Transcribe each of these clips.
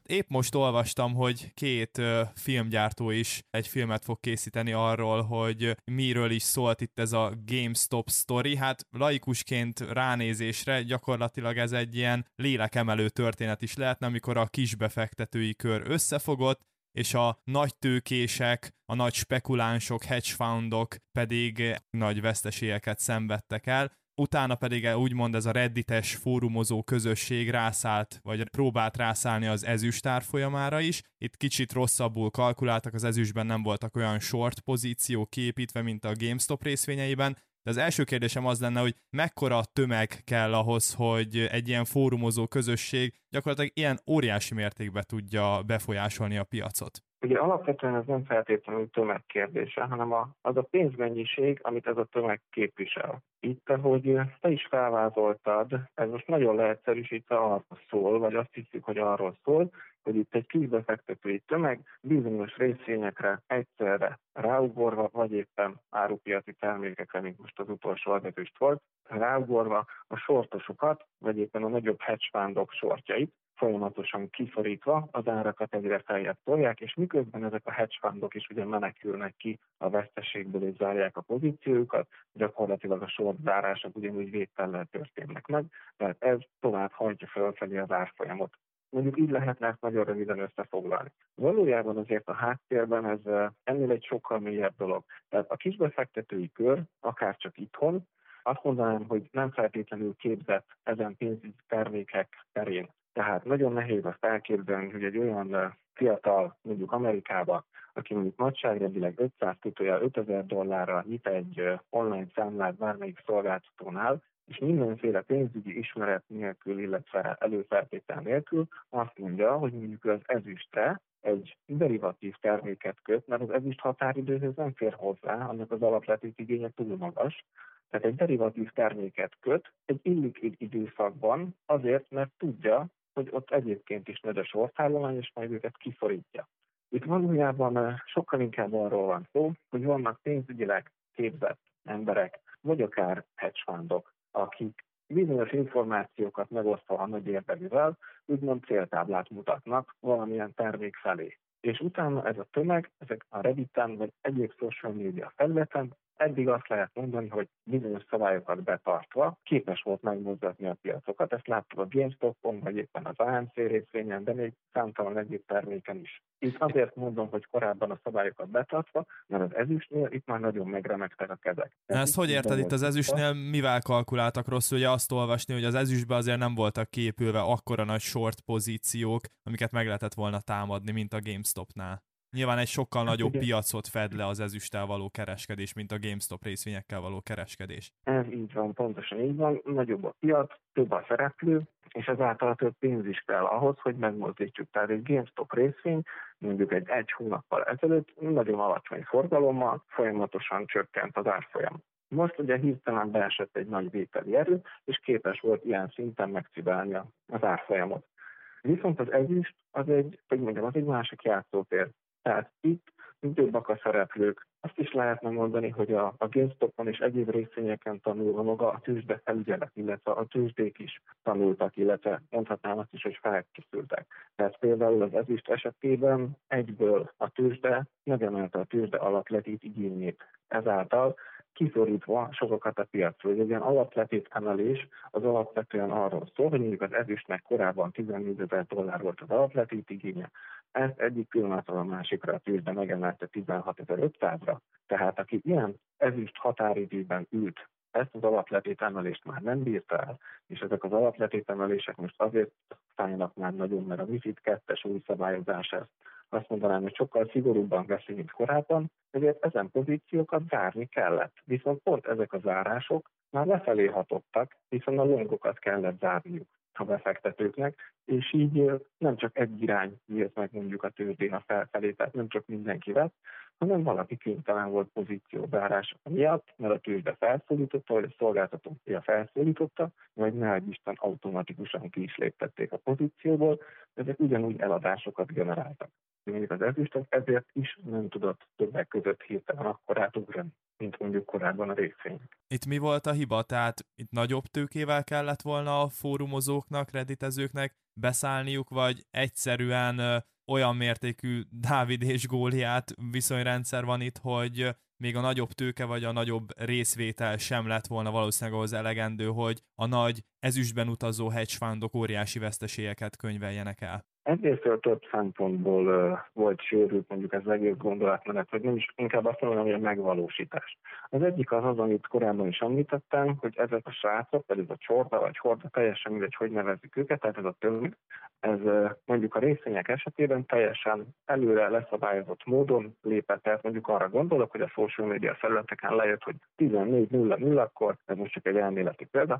épp most olvastam, hogy két filmgyártó is egy filmet fog készíteni arról, hogy miről is szólt itt ez a GameStop sztori. Hát laikusként ránézésre gyakorlatilag ez egy ilyen lélekemelő történet is lehetne, amikor a kisbefektetői kör összefogott, és a nagy tőkések, a nagy spekulánsok, hedge fundok pedig nagy veszteségeket szenvedtek el. Utána pedig úgymond ez a reddites fórumozó közösség rászállt, vagy próbált rászállni az ezüst árfolyamára is. Itt kicsit rosszabbul kalkuláltak, az ezüstben nem voltak olyan short pozíciók kiépítve, mint a GameStop részvényeiben. De az első kérdésem az lenne, hogy mekkora tömeg kell ahhoz, hogy egy ilyen fórumozó közösség gyakorlatilag ilyen óriási mértékben tudja befolyásolni a piacot. Ugye alapvetően ez nem feltétlenül tömegkérdése, hanem az a pénzmennyiség, amit ez a tömeg képvisel. Itt, ahogy te is felvázoltad, ez most nagyon leegyszerűsítve arról szól, vagy azt hiszük, hogy arról szól, hogy itt egy kisbefektetői tömeg bizonyos részvényekre egyszerre ráugorva, vagy éppen árupiaci termékekre, mint most az utolsó adatüst volt, ráugorva a sortosokat, vagy éppen a nagyobb hedge fundok sortjait, folyamatosan kiszorítva az árakat egyre feljebb tolják, és miközben ezek a hedge fundok is ugye menekülnek ki a veszteségből és zárják a pozíciójukat, gyakorlatilag a short zárások ugyanúgy védtellel történnek meg, tehát ez tovább hajtja felfelé az árfolyamot. Mondjuk így lehetne ezt nagyon röviden összefoglalni. Valójában azért a háttérben ez ennél egy sokkal mélyebb dolog. Tehát a kisbefektetői kör, akár csak itthon, azt mondanám, hogy nem feltétlenül képzett ezen pénzügyi termékek terén. Tehát nagyon nehéz azt elképzelni, hogy egy olyan fiatal, mondjuk Amerikában, aki mondjuk nagyságrendileg 5000 dollárra nyit egy online számlát bármelyik szolgáltatónál, és mindenféle pénzügyi ismeret nélkül, illetve előfeltétel nélkül azt mondja, hogy mondjuk az ezüstre egy derivatív terméket köt, mert az ezüst határidőhöz nem fér hozzá, annak az alapletét igénye túl magas. Tehát egy derivatív terméket köt egy illikvid időszakban azért, mert tudja, hogy ott egyébként is nagy a sortállomány, és majd őket kiszorítja. Itt valójában sokkal inkább arról van szó, hogy vannak pénzügyileg képzett emberek, vagy akár hedge fundok, akik bizonyos információkat megosztva a nagy érdeművel, úgymond céltáblát mutatnak valamilyen termék felé. És utána ez a tömeg, ezek a Redditen vagy egyéb social media felületen eddig azt lehet mondani, hogy bizonyos szabályokat betartva képes volt megmozgatni a piacokat. Ezt láttuk a GameStop-on, vagy éppen az AMC részvényen, de még számtalan egyéb terméken is. Itt azért mondom, hogy korábban a szabályokat betartva, mert az ezüstnél itt már nagyon megremegtek a kezek. Ezt hogy érted itt az ezüstnél, mivel kalkuláltak rosszul? Ugye azt olvasni, hogy az ezüstben azért nem voltak kiépülve akkora nagy short pozíciók, amiket meg lehetett volna támadni, mint a GameStopnál. Nyilván egy sokkal nagyobb piacot fed le az ezüsttel való kereskedés, mint a GameStop részvényekkel való kereskedés. Ez így van, pontosan így van. Nagyobb a piac, több a szereplő, és ezáltal több pénz is kell ahhoz, hogy megmozdítsuk. Tehát egy GameStop részvény mondjuk egy hónappal ezelőtt nagyon alacsony forgalommal folyamatosan csökkent az árfolyam. Most ugye hirtelen beesett egy nagy vételi erő, és képes volt ilyen szinten megcibálni az árfolyamot. Viszont az ezüst az egy másik játszótér. Tehát itt többek a szereplők. Azt is lehetne mondani, hogy a GameStopon és egyéb részvényeken tanulva maga a tőzsde felügyelet, illetve a tőzsdék is tanultak, illetve mondhatnám azt is, hogy felkészültek. Tehát például az ezüst esetében egyből a tőzsde megemelte a tőzsde alapletét igényét. Ezáltal kiszorítva sokakat a piacról. Egy ilyen alapletét emelés az alapvetően arról szól, hogy mondjuk az ezüstnek korábban 14 000 dollár volt az alapletét igénye, ezt egyik pillanatról a másikra a tőzsde megemelte 16 500-ra. Tehát aki ilyen ezüst határidőben ült, ezt az alapletétemelést már nem bírta el, és ezek az alapletétemelések most azért szállnak már nagyon, mert a MiFID 2-es új szabályozás ezt azt mondanám, hogy sokkal szigorúbban veszi, mint korábban, ezért ezen pozíciókat zárni kellett. Viszont pont ezek a zárások már lefelé hatottak, hiszen a longokat kellett zárniuk a befektetőknek, és így nem csak egy irány nyílt meg mondjuk a tőzsdén a felfelé, tehát nem csak mindenki vett, hanem valaki kénytelen volt pozíciózárás miatt, mert a tőzsde felszólította, vagy a szolgáltatója felszólította, vagy ne Isten automatikusan ki is léptették a pozícióból, ezek ugyanúgy eladásokat generáltak. Mondjuk az ezüstöt ezért is nem tudott többek között hirtelen akkorát ugrani, mint mondjuk korábban a részvények. Itt mi volt a hiba? Tehát itt nagyobb tőkével kellett volna a fórumozóknak, redditezőknek beszállniuk, vagy egyszerűen olyan mértékű Dávid és Góliát viszonyrendszer van itt, hogy még a nagyobb tőke vagy a nagyobb részvétel sem lett volna valószínűleg ahhoz elegendő, hogy a nagy ezüstben utazó hedge fundok óriási veszteségeket könyveljenek el. Egyrésztől több szempontból volt sérült mondjuk ez az egész gondolatmenet, vagy nem is, inkább azt mondom, hogy a megvalósítás. Az egyik az, amit korábban is említettem, hogy ezek a srácok, vagy ez a csorda, vagy horda, teljesen mindegy, hogy nevezzük őket, tehát ez a tömeg, ez mondjuk a részvények esetében teljesen előre leszabályozott módon lépett, tehát mondjuk arra gondolok, hogy a social media felületeken lejött, hogy 14.00-kor, ez most csak egy elméleti példa,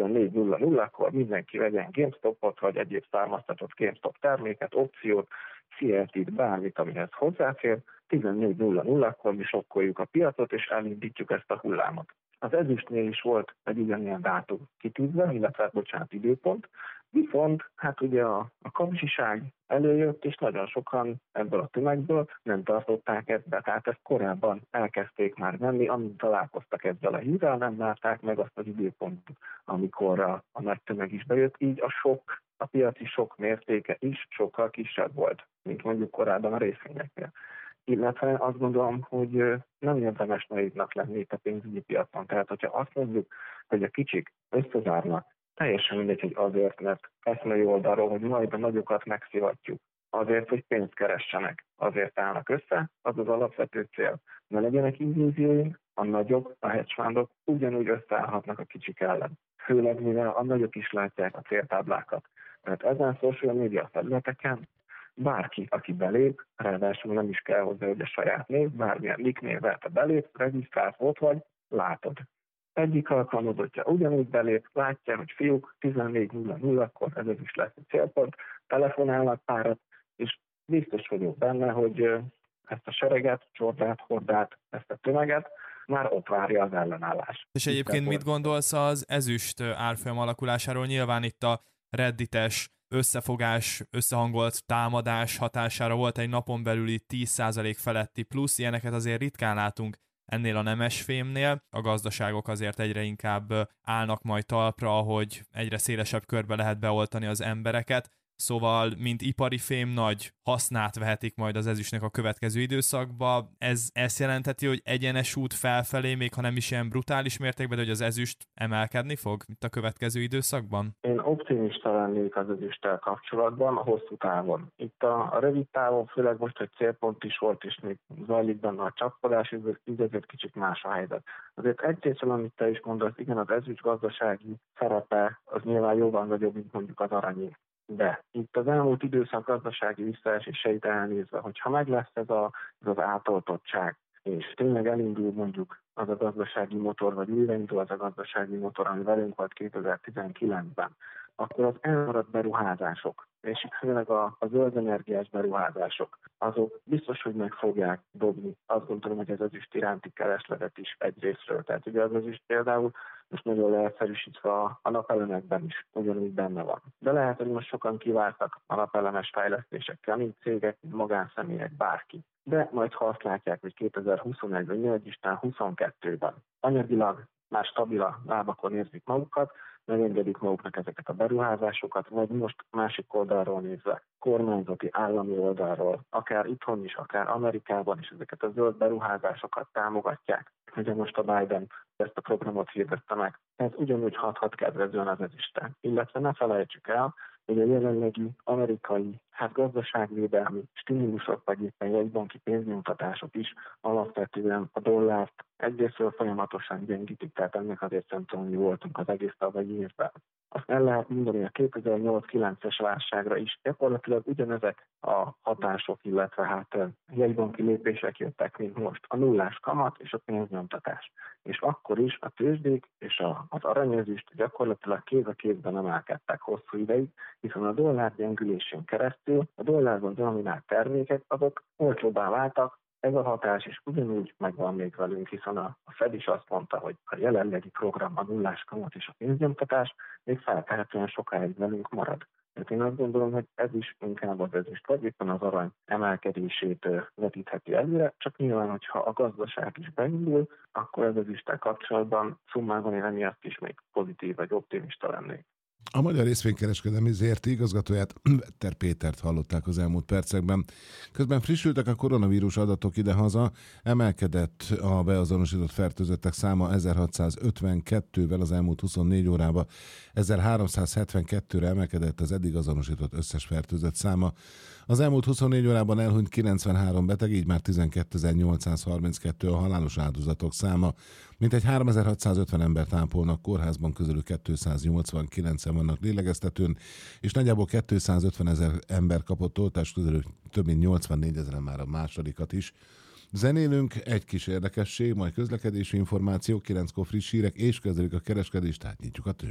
14.00-kor mindenki vegyen GameStopot, vagy egyéb származtatott GameStop terméket, opciót, CLT-t, bármit, amihez hozzáfér, 14.00-kor mi sokkoljuk a piacot, és elindítjuk ezt a hullámot. Az ezüstnél is volt egy ugyanilyen dátum kitűzve, illetve, időpont, viszont hát ugye a kapzsiság előjött, és nagyon sokan ebből a tömegből nem tartották ezt be, tehát ezt korábban elkezdték már venni, amint találkoztak ezzel a hírrel, nem várták meg azt az időpontot, amikor a nagy tömeg is bejött, így a piaci sok mértéke is sokkal kisebb volt, mint mondjuk korábban a részvényeknél. Illetve azt gondolom, hogy nem érdemes naívnak lenni itt a pénzügyi piacon. Tehát, hogyha azt mondjuk, hogy a kicsik összezárnak, teljesen mindegy, hogy azért, mert eszmei oldalról, hogy majd a nagyokat megszivatjuk, azért, hogy pénzt keressenek, azért állnak össze, az az alapvető cél. Ne legyenek illúzióink, a nagyok, a hedge fundok ugyanúgy összeállhatnak a kicsik ellen. Főleg, mivel a nagyok is látják a céltáblákat. Tehát ezen social media felületeken bárki, aki belép, ráadásul nem is kell hozzá, hogy a saját név, bármilyen nicknévvel te belép, regisztrált ott vagy, látod. Egyik alkalmazottja ugyanúgy belép, látja, hogy fiúk 14.00-kor ez is lesz a célpont, telefonálnak párat, és biztos vagyok benne, hogy ezt a sereget, csordát, hordát, ezt a tömeget már ott várja az ellenállás. És egyébként mit gondolsz az ezüst árfolyam alakulásáról? Nyilván itt a reddites összefogás, összehangolt támadás hatására volt egy napon belüli 10% feletti plusz, ilyeneket azért ritkán látunk ennél a nemes fémnél. A gazdaságok azért egyre inkább állnak majd talpra, ahogy egyre szélesebb körbe lehet beoltani az embereket. Szóval, mint ipari fém, nagy hasznát vehetik majd az ezüstnek a következő időszakba. Ez ezt jelentheti, hogy egyenes út felfelé, még ha nem is ilyen brutális mértékben, de hogy az ezüst emelkedni fog itt a következő időszakban? Én optimista lennék az ezüsttel kapcsolatban a hosszú távon. Itt a rövid távon, főleg most, hogy célpont is volt, és még zajlik benne a csapkodás, így azért kicsit más a helyzet. Azért egyrészt, amit te is mondasz, igen, az ezüst gazdasági szerepe az nyilván jóval nagyobb, mint mondjuk az aranyé. De itt az elmúlt időszak gazdasági visszaeséseit elnézve, hogyha meg lesz ez az átoltottság, és tényleg elindul mondjuk az a gazdasági motor, vagy újraindul az a gazdasági motor, ami velünk volt 2019-ben, akkor az elmaradt beruházások, és itt főleg a zöld energiás beruházások, azok biztos, hogy meg fogják dobni. Azt gondolom, hogy ez ezüst iránti keresletet is egyrésztről. Tehát ugye az ezüst például most nagyon leegyszerűsítve a napelemekben is ugyanúgy benne van. De lehet, hogy most sokan kiváltak a napelemes fejlesztésekkel, mint cégek, mint magánszemélyek, bárki. De majd ha azt látják, hogy 2021-ben, vagy Isten 22-ben anyagilag már stabil lábakon érzik magukat, megengedik maguknak ezeket a beruházásokat, vagy most másik oldalról nézve, kormányzati, állami oldalról, akár itthon is, akár Amerikában is ezeket a zöld beruházásokat támogatják. Ugye most a Biden ezt a programot hirdette meg. Ez ugyanúgy hathat kedvezően az ezüsten. Illetve ne felejtsük el, hogy a jelenlegi amerikai gazdaságvédelmi stimulusok, vagy éppen jegybanki pénznyomtatások is alapvetően a dollárt egyrésztről folyamatosan gyengítik, tehát ennek azért szemtanúi voltunk az egész tavalyi évben. Azt el lehet mondani, a 2008-9-es válságra is gyakorlatilag ugyanezek a hatások, illetve jegybanki lépések jöttek, mint most. A nullás kamat és a pénznyomtatás. És akkor is a tőzsdék és az aranyezüst gyakorlatilag kéz a kézben emelkedtek hosszú ideig, hiszen a dollár gyengülésén keresztül a dollárban denominált termékek azok olcsóbbá váltak. Ez a hatás is ugyanúgy megvan még velünk, hiszen a Fed is azt mondta, hogy a jelenlegi program, a nullás kamat és a pénznyomtatás még feltehetően sokáig velünk marad. Tehát én azt gondolom, hogy ez is inkább az ezüst, vagy éppen az arany emelkedését vetítheti előre, csak nyilván, hogyha a gazdaság is beindul, akkor az ezüsttel kapcsolatban szummában én emiatt is még pozitív vagy optimista lennék. A Magyar Részvénykereskedelmi ZRT igazgatóját, Vetter Pétert hallották az elmúlt percekben. Közben frissültek a koronavírus adatok idehaza, emelkedett a beazonosított fertőzöttek száma 1652-vel az elmúlt 24 órában, 1372-re emelkedett az eddig azonosított összes fertőzött száma. Az elmúlt 24 órában elhunyt 93 beteg, így már 12.832 a halálos áldozatok száma. Mintegy 3650 embert ápolnak kórházban, közülük 289-en vannak lélegeztetőn, és nagyjából 250 000 ember kapott oltást, közülük több mint 84 000 már a másodikat is. Zenélünk, egy kis érdekesség, majd közlekedési információk, 9-kor friss hírek, és kezdjük a kereskedést, tehát nyitjuk a tőzsdét.